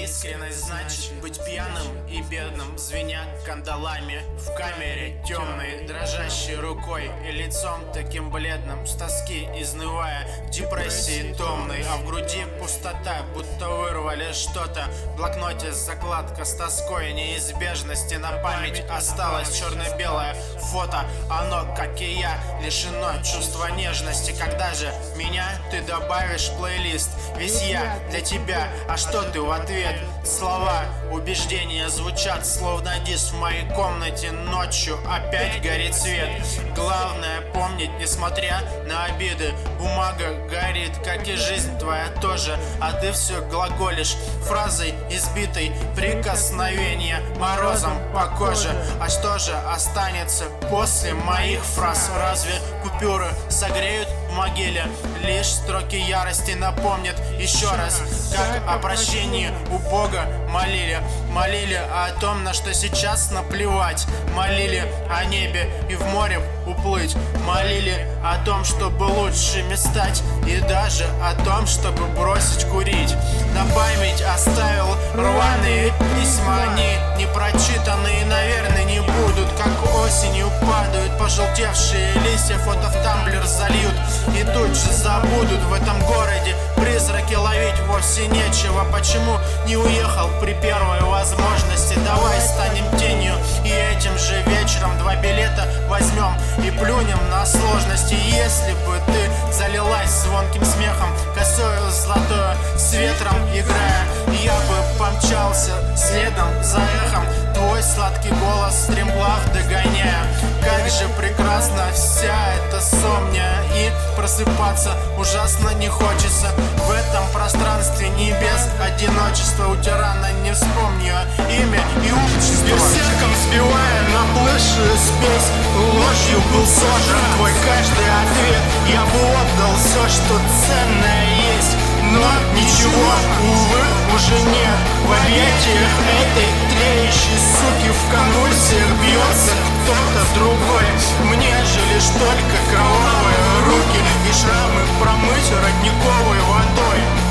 Искренность значит быть пьяным и бедным, звеня кандалами в камере темной, дрожащей рукой и лицом таким бледным, с тоски изнывая, в депрессии томной, а в груди пустота, будто вырвали что-то. В блокноте закладка с тоской неизбежности, на память осталось черно-белое фото. Оно, как и я, лишено чувства нежности. Когда же меня ты добавишь в плейлист? Ведь я для тебя, а что ты в ответ? Слова, убеждения звучат словно диск в моей комнате. Ночью опять горит свет. Главное помнить, несмотря на обиды, бумага горит, как и жизнь твоя тоже. А ты все глаголишь фразой избитой, прикосновения морозом по коже. А что же останется после моих фраз? Разве купюры согреют в могиле? Лишь строки ярости напомнят еще раз, как о прощении у Бога молили. Молили о том, на что сейчас наплевать. Молили о небе и в море уплыть. Молили о том, чтобы лучшими стать. И даже о том, чтобы бросить курить. На память оставил рваные письма. Они непрочитанные, наверное, не будут. Как осенью падают пожелтевшие листья. Фото в тамблер зальют и тут же забудут. В этом городе призраки ловить вовсе нечего. Почему не уехал при первой возможности? Давай станем тенью и этим же вечером 2 билета возьмем и плюнем на сложности. Если бы ты залилась звонким смехом, косою золотою с ветром играя, я бы помчался следом за эхом, твой сладкий голос стремглав догоняя. Как же прекрасна вся эта сомния, и просыпаться ужасно не хочется. В этом пространстве небес одиночество. У тирана не вспомню имя и общество. Берсерком сбивая наплывшую спесь, ложью был сожран твой каждый ответ. Я бы отдал все, что ценное есть, но ничего, увы, уже нет. В объятиях этой тлеющей суки в конвульсиях бьется кто-то другой. Мне же лишь только кровавые руки и шрамы промыть родниковой водой.